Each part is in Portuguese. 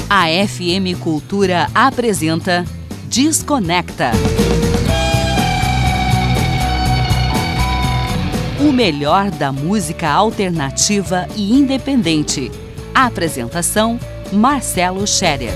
A FM Cultura apresenta Desconecta. O melhor da música alternativa e independente. A apresentação, Marcelo Scherer.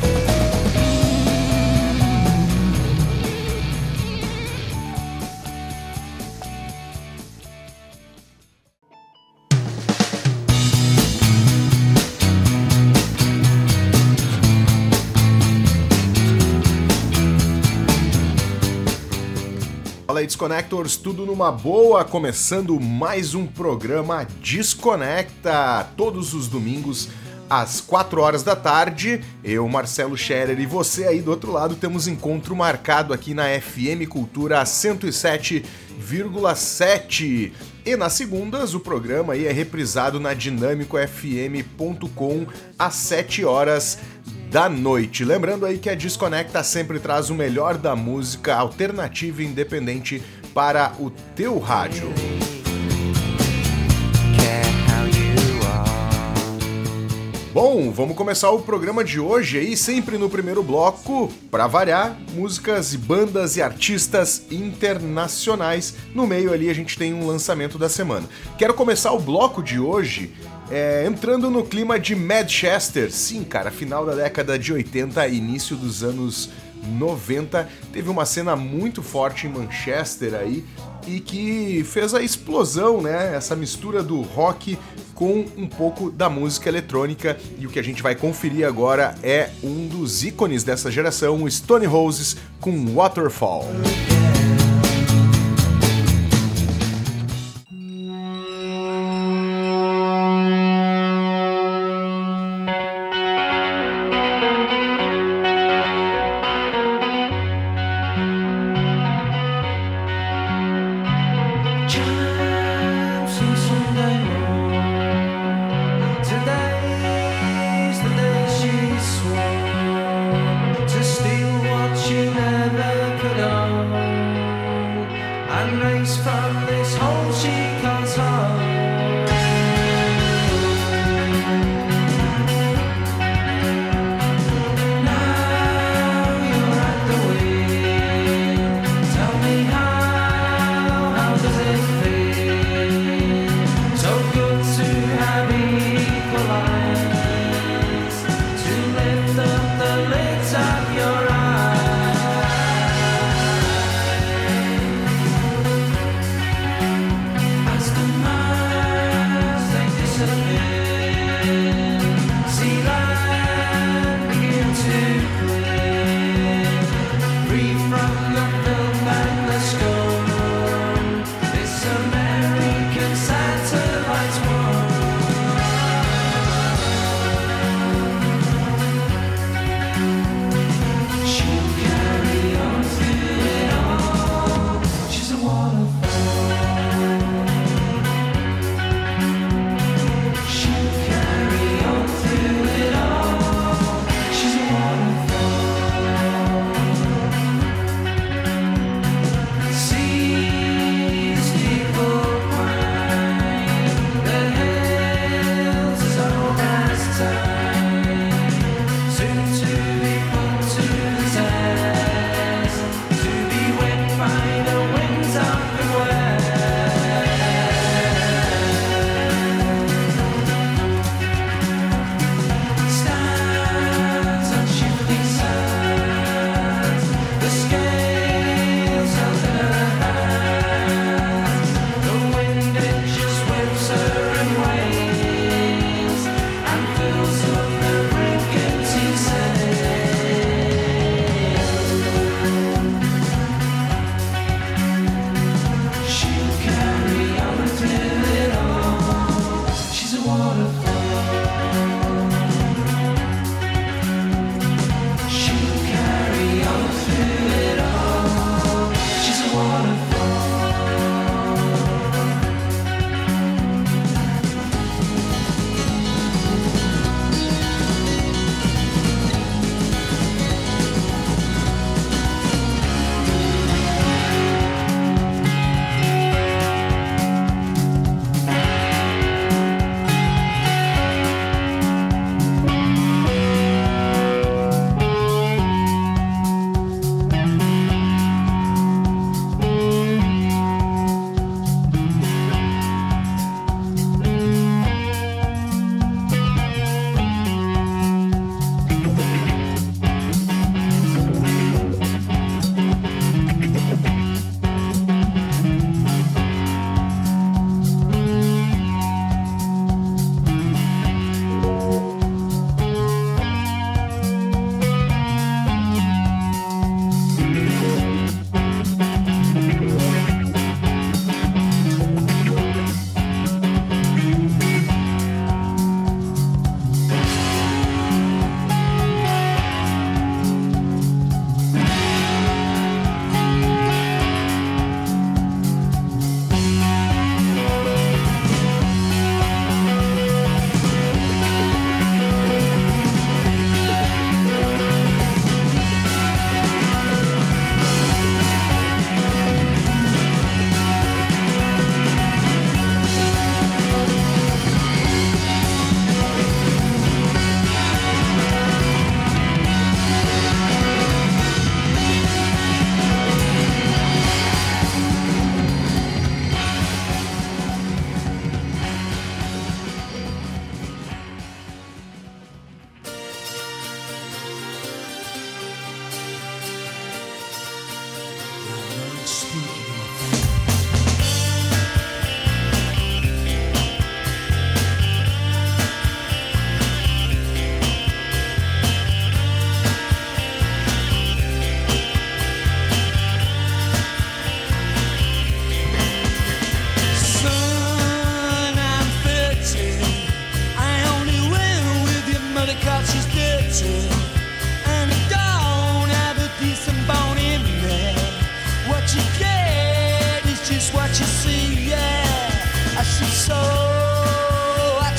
Fala aí, Desconectors, tudo numa boa, começando mais um programa Desconecta, todos os domingos às 4 horas da tarde. Eu, Marcelo Scherer, e você aí do outro lado temos encontro marcado aqui na FM Cultura 107,7. E nas segundas o programa aí é reprisado na dinamicofm.com às 7 horas da noite. Lembrando aí que a Desconecta sempre traz o melhor da música alternativa e independente para o teu rádio. Bom, vamos começar o programa de hoje aí, sempre no primeiro bloco, para variar, músicas e bandas e artistas internacionais. No meio ali a gente tem um lançamento da semana. Quero começar o bloco de hoje entrando no clima de Manchester. Sim, cara, final da década de 80, início dos anos 90, teve uma cena muito forte em Manchester aí e que fez a explosão, né? Essa mistura do rock com um pouco da música eletrônica, e o que a gente vai conferir agora é um dos ícones dessa geração, o Stone Roses com Waterfall. Carry on through it all.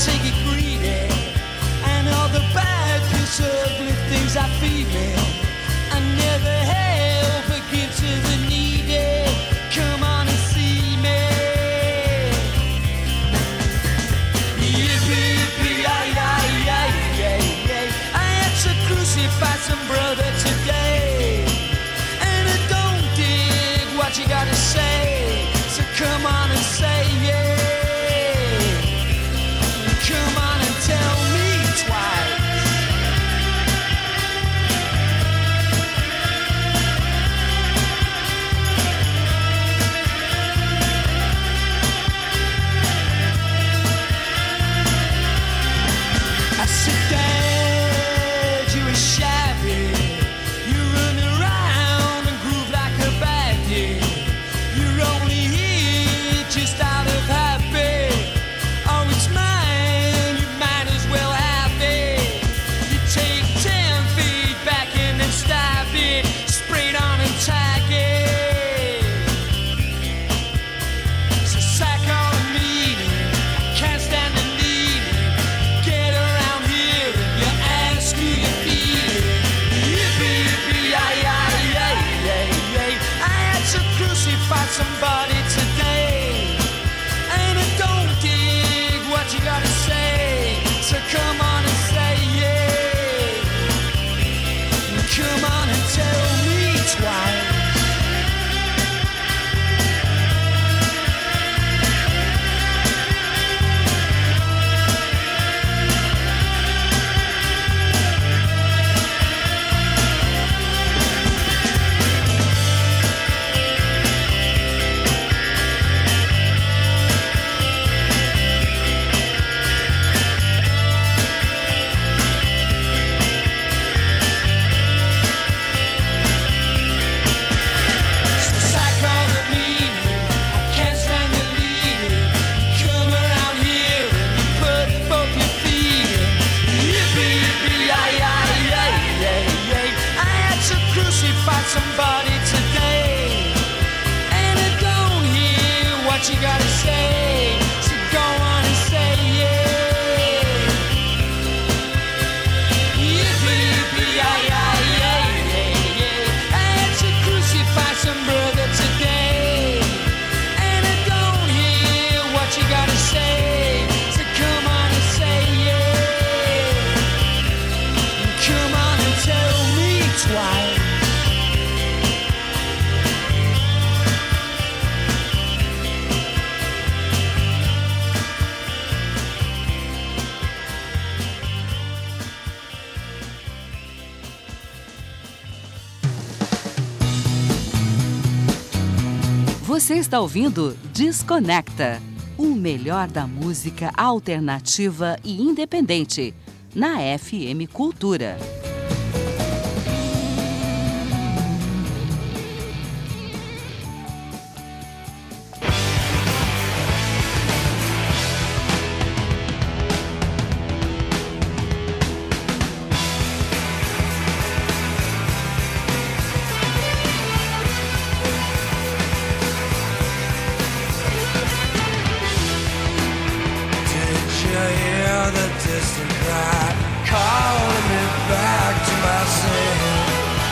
take it greedy, and all the bad, piss ugly things I feel it. I never help but give to the needy. Come on and see me. Yippee, yippee, ay, ay, ay, ay, ay. I had to crucify some brother today, and I don't dig what you gotta say. So come on and say yeah. Come on and tell me twice. I sit down, you were shabby. You run around and groove like a baggy. You're only here just out of happy. Oh, it's mine, you might as well have it. You take 10 feet back and then stab it. Spray it on and tag it. So sack on a meeting, I can't stand the needing. Get around here and you ask who you feeling. Yippee, yippee, ay, ay, ay, ay, ay. I had to crucify somebody today, and I don't dig what you gotta say. So come on and say yeah. Come on and tell me twice. Sack all the meaning, I can't stand the leading. Come around here and you put both your feet in. Yippee, yippee, ay, ay, ay, ay, ay. I had to crucify somebody today, and I don't hear what you gotta say. So go on and say yeah. Yippee, yippee, ay, ay, ay, ay, ay. I had to crucify some brother today, and I don't hear what you gotta say. So come on and say yeah. Come on and tell me twice. Você está ouvindo Desconecta, o melhor da música alternativa e independente, na FM Cultura. Did you hear the distant cry calling me back to myself?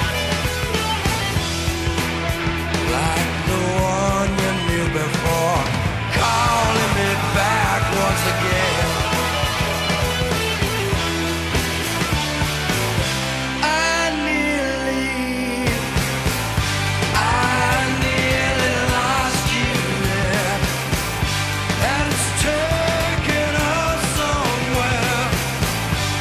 Like the one you knew before, calling me back once again. I nearly lost you there, and it's taken us somewhere.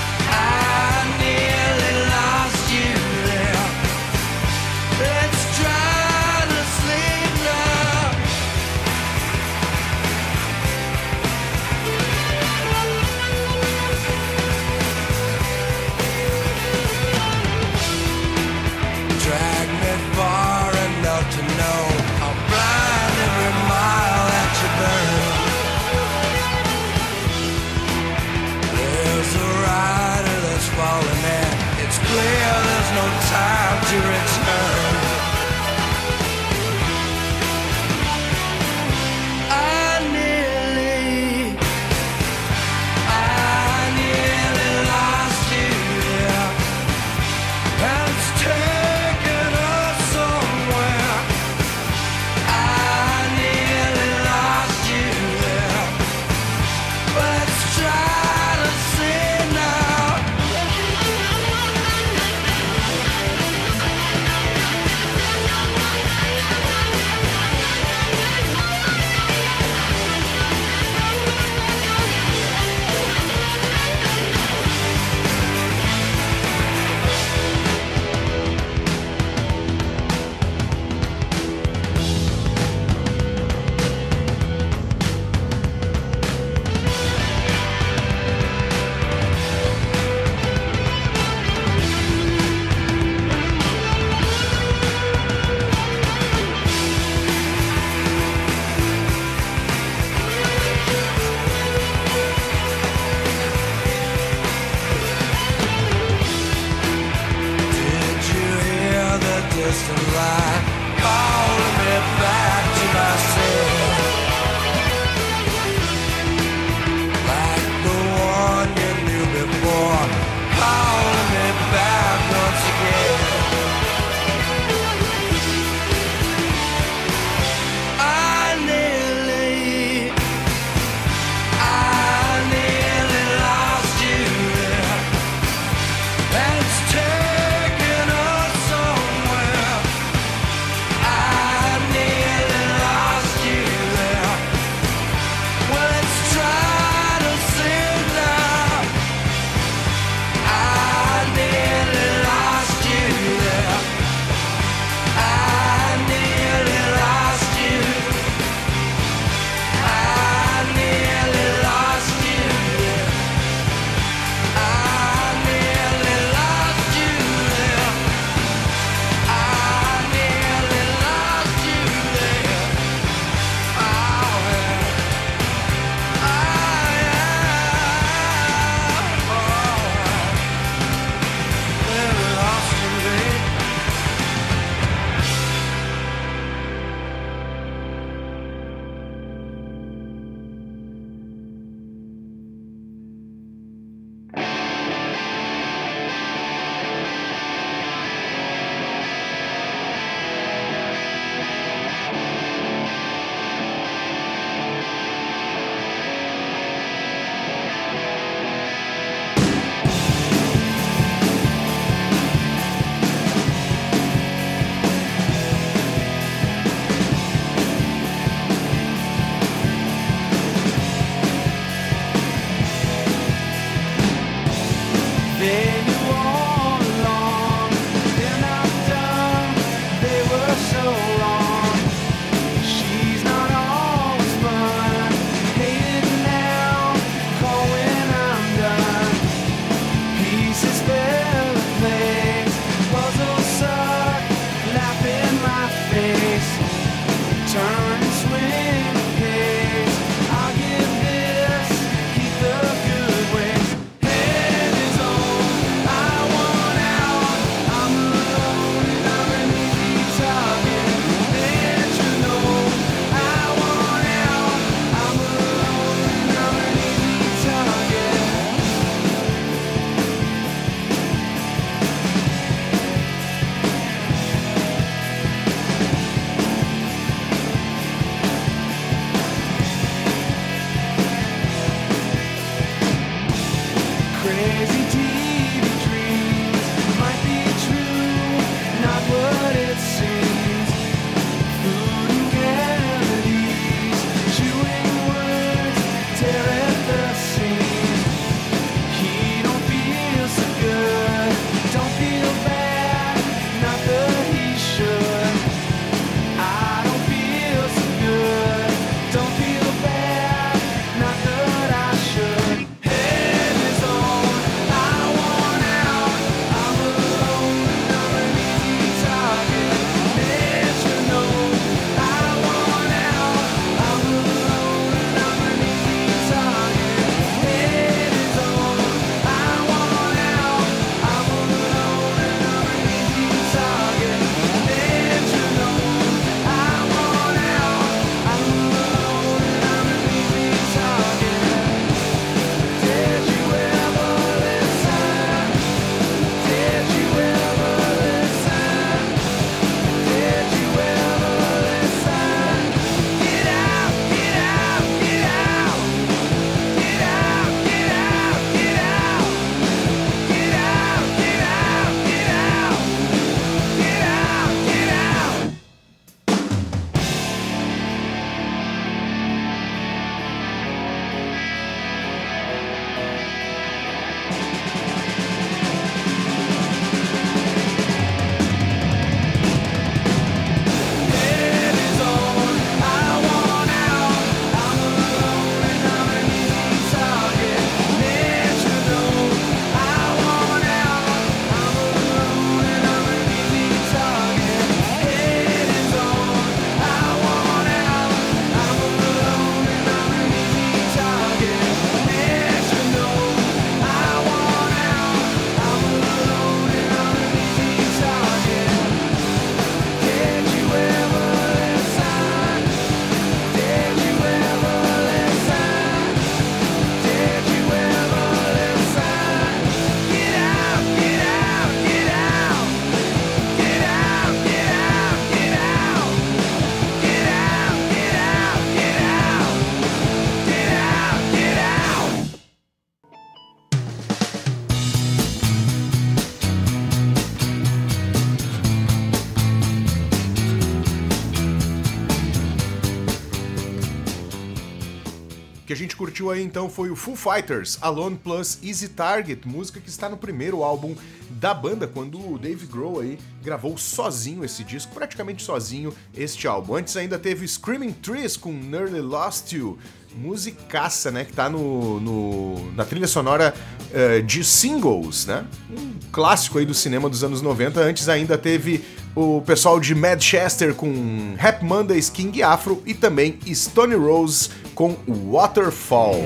Crazy TV dreams might be true, not what it seems. Food and cavities, chewing words, tear at the seams. He don't feel so good, don't feel bad, not that he should. I don't feel so good, don't feel bad, not that I should. Head is on, I want out, I'm alone and I'm an easy target. Let you know, I want out, I'm alone and I'm an easy target. Head is on, I want out, I'm alone and I'm an easy target. Let you know, I want out, I'm alone and I'm an easy target. Did you ever listen? Did you ever listen? Did you ever listen? Get out, get out, get out. Get out, get out, get out. Get out, get out, get out. Get out, get out. Head is on, I want out, I'm alone and I'm an easy target. Let you know, I want out, I'm alone and I'm an easy target. Head is on, I want out, I'm alone and I'm an easy target. Let you know, I want out, I'm alone and I'm an easy target. Did you ever listen? Did you ever listen? Did you ever listen? Get out, get out, get out. Get out, get out, get out. Get out, get out, get out. Get out, get out. O que a gente curtiu aí então foi o Foo Fighters, Alone Plus Easy Target, música que está no primeiro álbum da banda, quando o Dave Grohl aí gravou sozinho esse disco, praticamente sozinho este álbum. Antes ainda teve Screaming Trees com Nearly Lost You, musicaça, né, que tá na trilha sonora de Singles, né, um clássico aí do cinema dos anos 90. Antes ainda teve o pessoal de Manchester com Happy Mondays, King Afro, e também Stone Rose com Waterfall.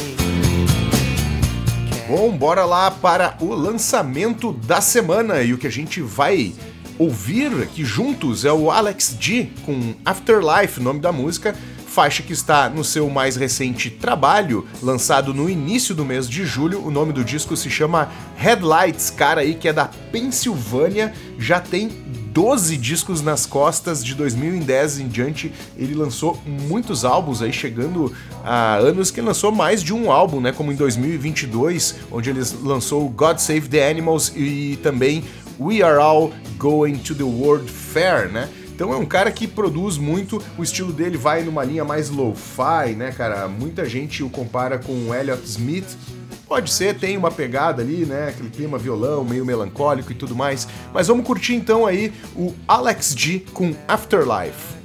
Bom, bora lá para o lançamento da semana, e o que a gente vai ouvir aqui juntos é o Alex G com Afterlife, nome da música, faixa que está no seu mais recente trabalho, lançado no início do mês de julho. O nome do disco se chama Headlights, cara aí que é da Pensilvânia, já tem 12 discos nas costas. De 2010 em diante ele lançou muitos álbuns aí, chegando a anos que ele lançou mais de um álbum, né, como em 2022, onde ele lançou God Save the Animals e também We Are All Going to the World Fair, né? Então é um cara que produz muito, o estilo dele vai numa linha mais lo-fi, né, cara? Muita gente o compara com o Elliott Smith. Pode ser, tem uma pegada ali, né, aquele clima violão, meio melancólico e tudo mais. Mas vamos curtir então aí o Alex G com Afterlife.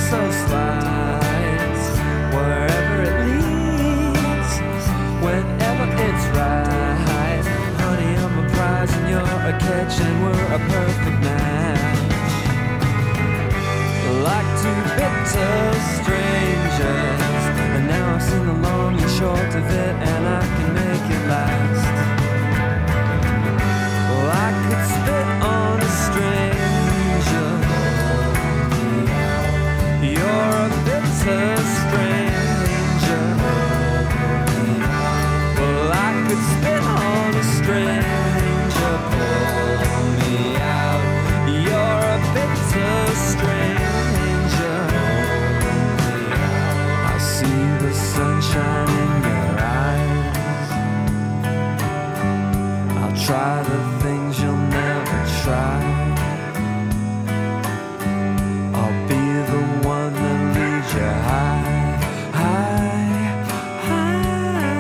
so slides wherever it leads, whenever it's right. Honey, I'm a prize and you're a catch, and we're a perfect match. Like two bitter strangers, and now I've seen the long and short of it, and I can make it last. Well, I could spit on a stranger. You're a bitter stranger. Well, I could spit on a stranger. Pull me out. You're a bitter stranger. I see the sunshine in your eyes. I'll try the things you'll never try. I'll be the one that leads you high, high, high.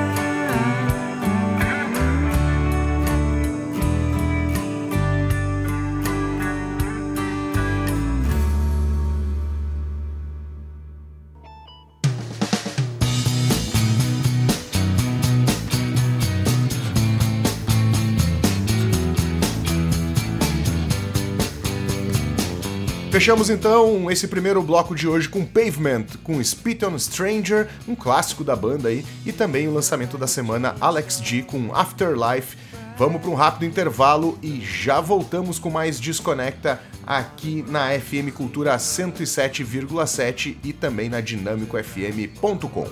Fechamos então esse primeiro bloco de hoje com Pavement, com Spit on Stranger, um clássico da banda aí, e também o lançamento da semana Alex G com Afterlife. Vamos para um rápido intervalo e já voltamos com mais Desconecta aqui na FM Cultura 107,7 e também na dinamicofm.com.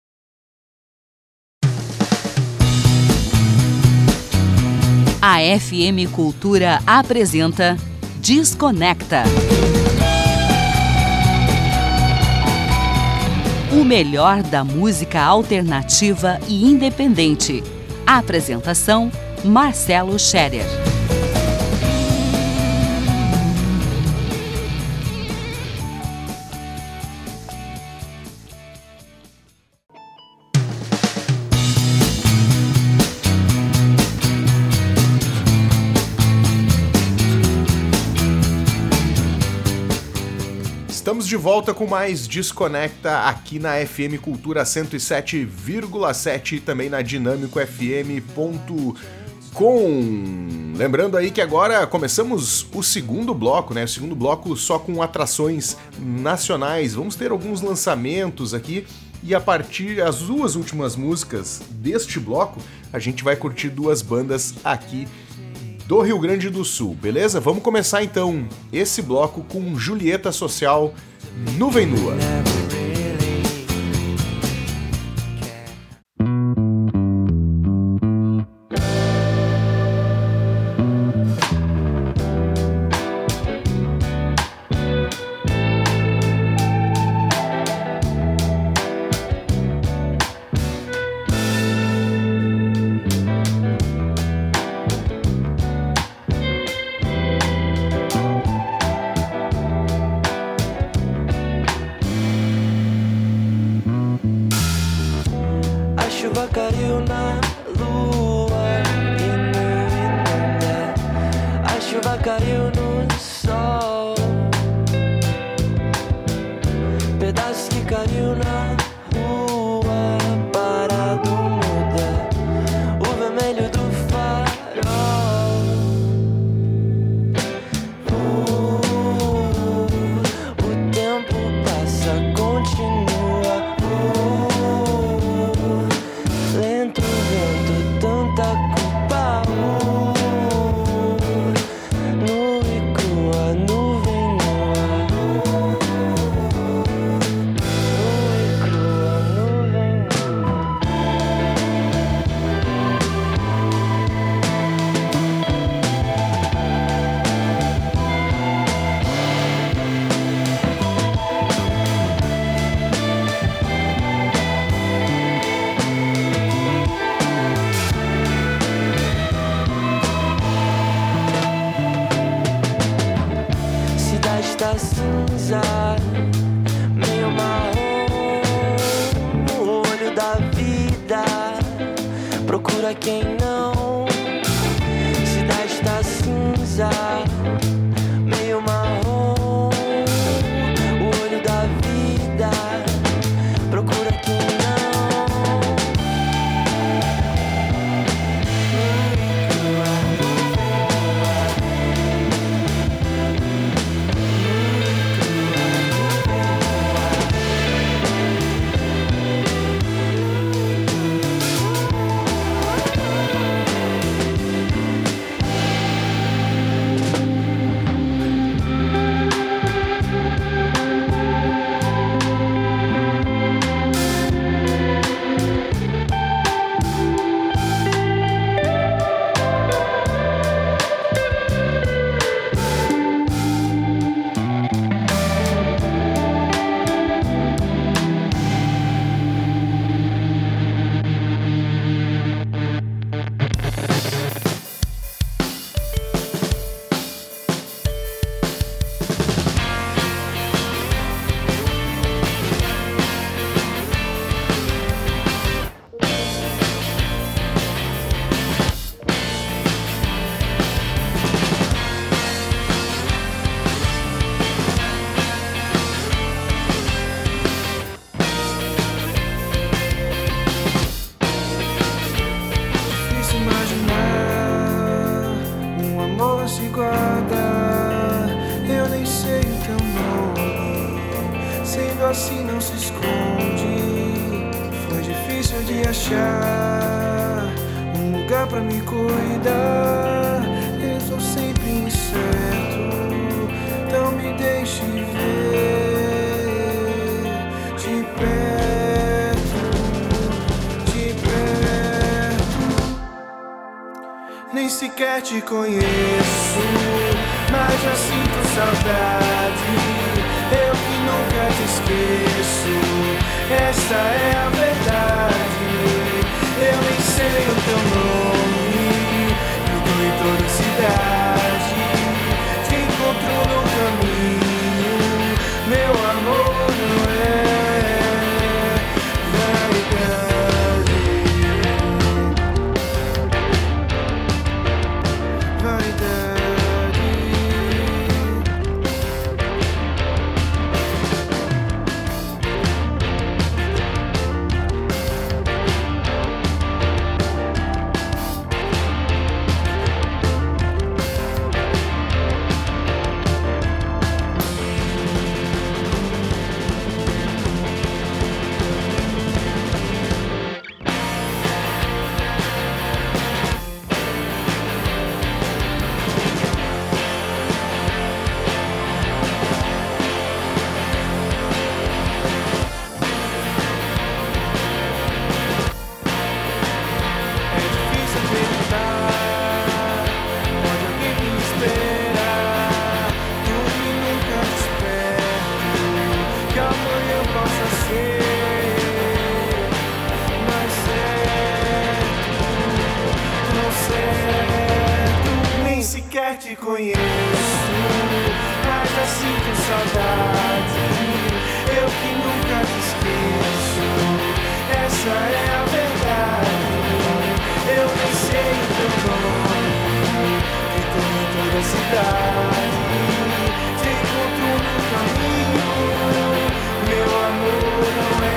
A FM Cultura apresenta Desconecta. O melhor da música alternativa e independente. A apresentação: Marcelo Scherer. Estamos de volta com mais Desconecta aqui na FM Cultura 107,7 e também na dinamicofm.com. Lembrando aí que agora começamos o segundo bloco, né? O segundo bloco só com atrações nacionais. Vamos ter alguns lançamentos aqui e a partir das duas últimas músicas deste bloco, a gente vai curtir duas bandas aqui do Rio Grande do Sul, beleza? Vamos começar então esse bloco com Julieta Social, Nuvem Nua. Caiu na lua e no inundé. A chuva caiu no sol. Pedaço que caiu na rua, parado muda o vermelho do farol. O tempo passa, continua. Lento vento, tanta culpa. Nua e crua, nuvem nua. Nua e crua, nuvem nua. Cidade tá cinza, meio marrom. O olho da vida procura quem não. Cidade tá cinza, meio marrom. O olho da vida assim não se esconde. Foi difícil de achar um lugar pra me cuidar. Eu sou sempre incerto, então me deixe ver de perto, de perto. Nem sequer te conheço, mas já sinto saudade. Eu que nunca te esqueço, essa é a verdade. Eu nem sei o teu nome, eu tô em toda a cidade. Te encontro no caminho, meu amor não é vaidade. Vaidade. Te conheço, mas já sinto saudade. Eu que nunca te esqueço, essa é a verdade. Eu nem sei o teu nome, que tô em toda a cidade. Te encontro no caminho, meu amor não é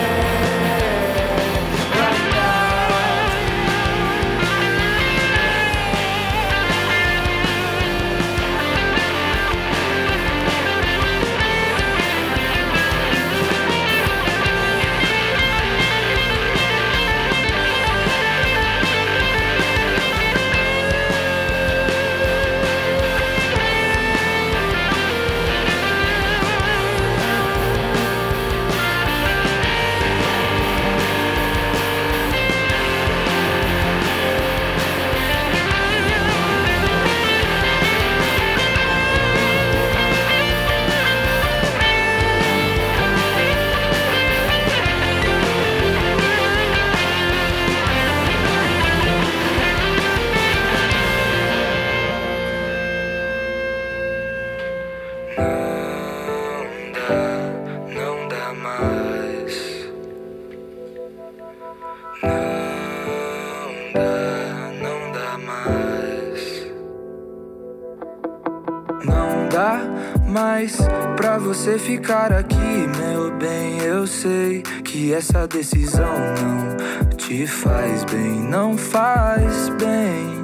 mais pra você ficar aqui, meu bem. Eu sei que essa decisão não te faz bem, não faz bem.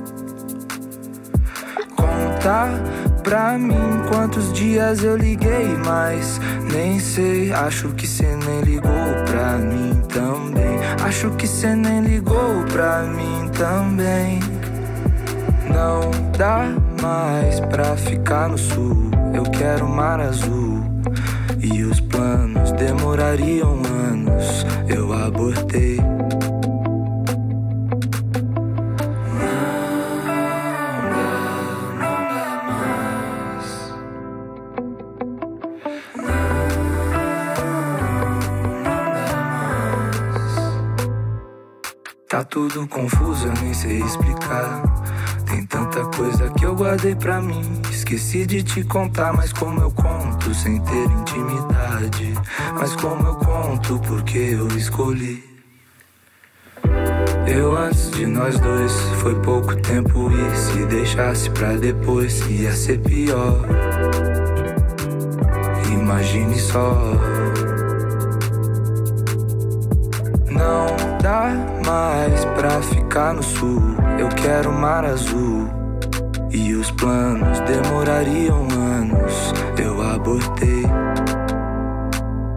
Conta pra mim quantos dias eu liguei, mas nem sei. Acho que cê nem ligou pra mim também. Acho que cê nem ligou pra mim também. Não dá mais pra ficar no sul. Eu quero mar azul. E os planos demorariam anos. Eu abortei. Tá tudo confuso, eu nem sei explicar. Tem tanta coisa que eu guardei pra mim. Esqueci de te contar, mas como eu conto sem ter intimidade. Mas como eu conto porque eu escolhi. Eu antes de nós dois foi pouco tempo. E se deixasse pra depois ia ser pior. Imagine só. Não dá mais pra ficar no sul. Eu quero mar azul. E os planos demorariam anos. Eu abortei.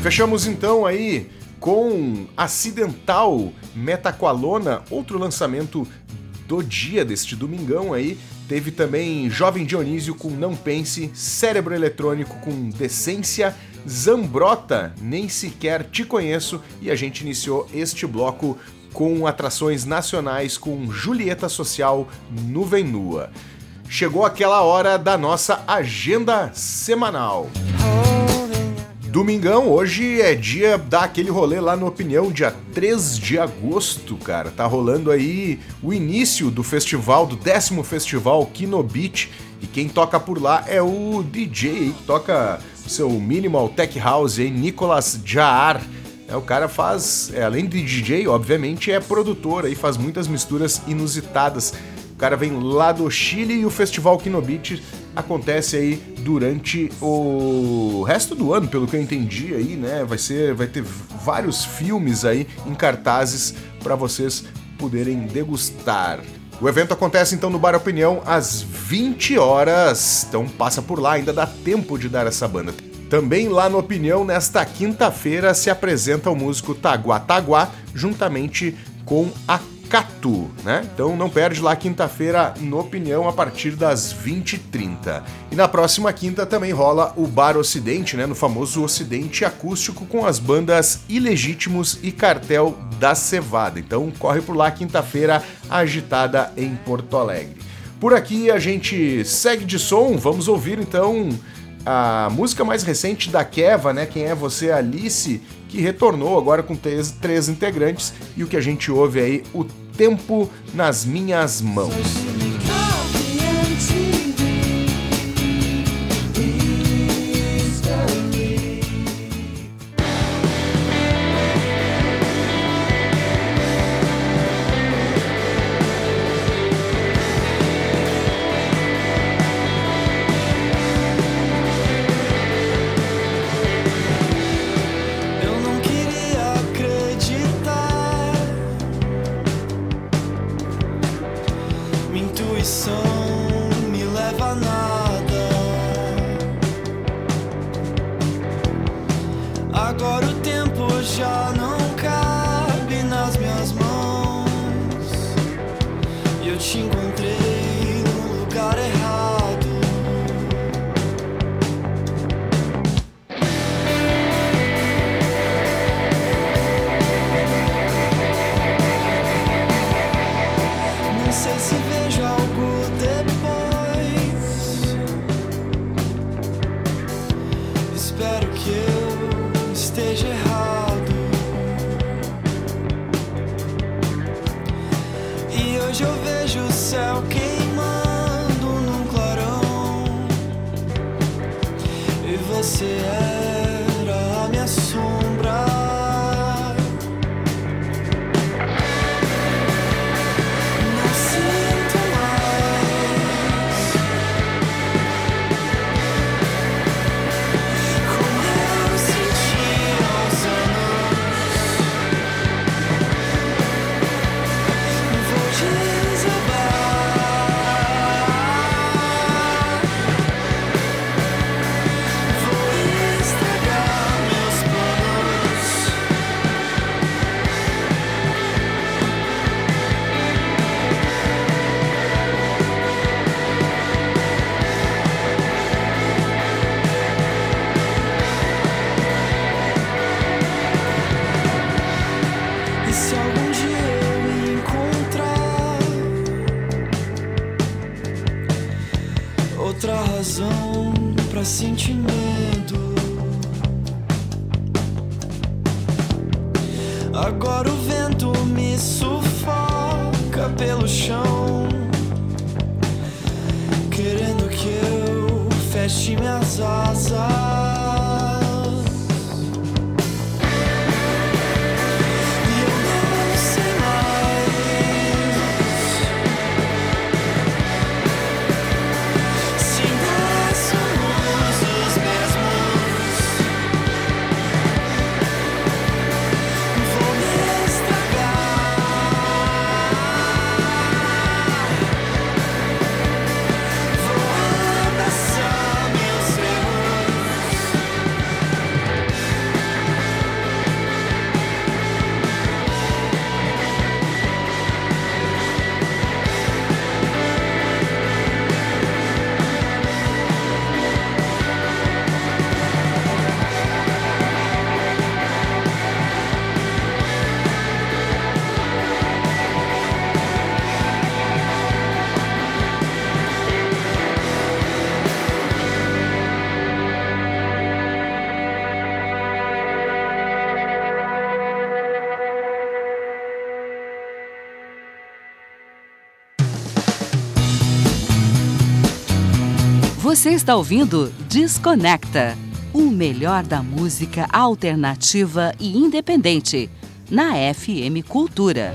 Fechamos então aí com Acidental, Metaqualona, outro lançamento do dia deste domingão aí. Teve também Jovem Dionísio com Não Pense, Cérebro Eletrônico com Decência, Zambrota, Nem Sequer Te Conheço, e a gente iniciou este bloco com atrações nacionais com Julieta Social, Nuvem Nua. Chegou aquela hora da nossa agenda semanal. Domingão, hoje é dia daquele rolê lá no Opinião, dia 3 de agosto, cara. Tá rolando aí o início do festival, do 10º festival Kinobit, e quem toca por lá é o DJ que toca o seu Minimal Tech House aí, Nicolas Jaar. O cara faz, além de DJ, obviamente, é produtor aí, faz muitas misturas inusitadas. O cara vem lá do Chile e o festival Kinobit acontece aí durante o resto do ano, pelo que eu entendi aí, né? Vai ter vários filmes aí em cartazes para vocês poderem degustar. O evento acontece então no Bar Opinião às 20 horas, então passa por lá, ainda dá tempo de dar essa banda. Também lá no Opinião, nesta quinta-feira, se apresenta o músico Taguá Taguá, juntamente com a Catu, né? Então não perde lá quinta-feira no Opinião a partir das 20h30. E na próxima quinta também rola o Bar Ocidente, né? No famoso Ocidente Acústico com as bandas Ilegítimos e Cartel da Cevada. Então corre por lá quinta-feira agitada em Porto Alegre. Por aqui a gente segue de som, vamos ouvir então a música mais recente da Keva, né? Quem é Você, Alice, que retornou agora com três integrantes, e o que a gente ouve aí, O Tempo nas Minhas Mãos. Agora o tempo já não cabe nas minhas mãos, e eu te encontrei no lugar errado. Não sei se vejo algo depois, espero que eu esteja errado. E hoje eu vejo o céu queimando num clarão, e você era a minha sombra. Não sinto mais como eu senti aos anos. Vou desabar, vou estragar meus planos. E se algum dia eu encontrar outra razão pra sentir medo, agora o vento me sufoca pelo chão, querendo que eu feche minhas asas. E eu não sei mais se nós somos os mesmos. Vou me estragar, vou abraçar meus erros. Você está ouvindo Desconecta, o melhor da música alternativa e independente, na FM Cultura.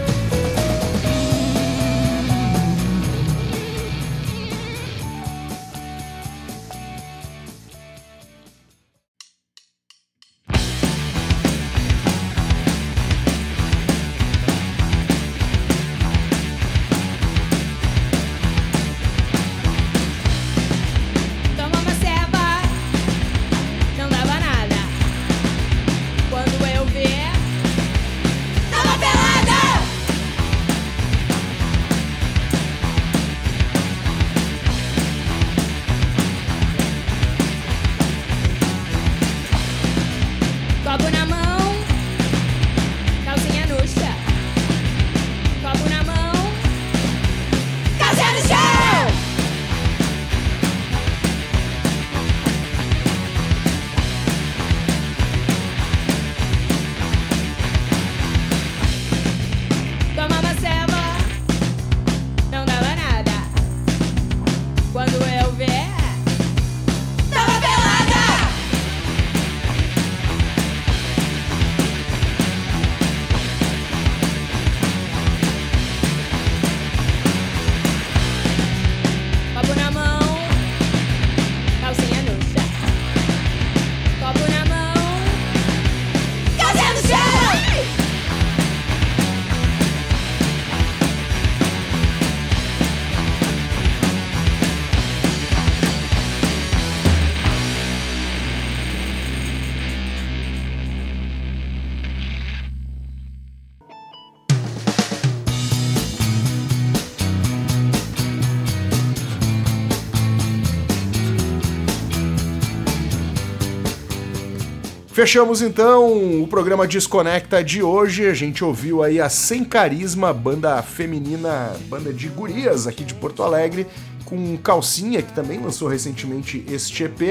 Fechamos então o programa Desconecta de hoje. A gente ouviu aí a Sem Carisma, banda feminina, banda de gurias aqui de Porto Alegre, com Calcinha, que também lançou recentemente este EP,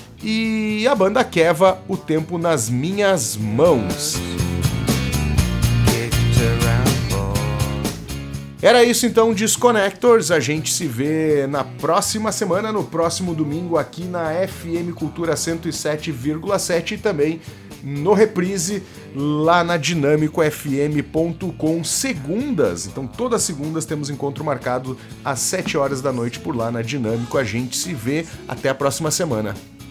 e a banda Keva, O Tempo nas Minhas Mãos. Era isso então, Desconnectors. A gente se vê na próxima semana, no próximo domingo, aqui na FM Cultura 107,7 e também no Reprise, lá na dinamicofm.com, segundas. Então, todas as segundas temos encontro marcado às 7 horas da noite por lá na Dinâmico. A gente se vê. Até a próxima semana.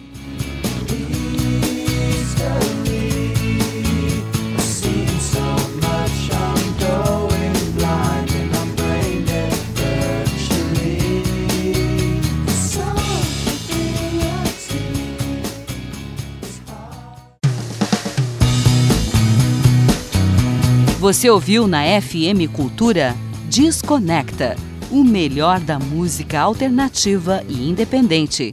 Você ouviu na FM Cultura Desconecta, o melhor da música alternativa e independente.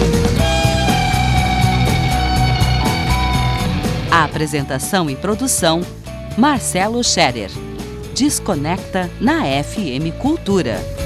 A apresentação e produção, Marcelo Scherer. Desconecta na FM Cultura.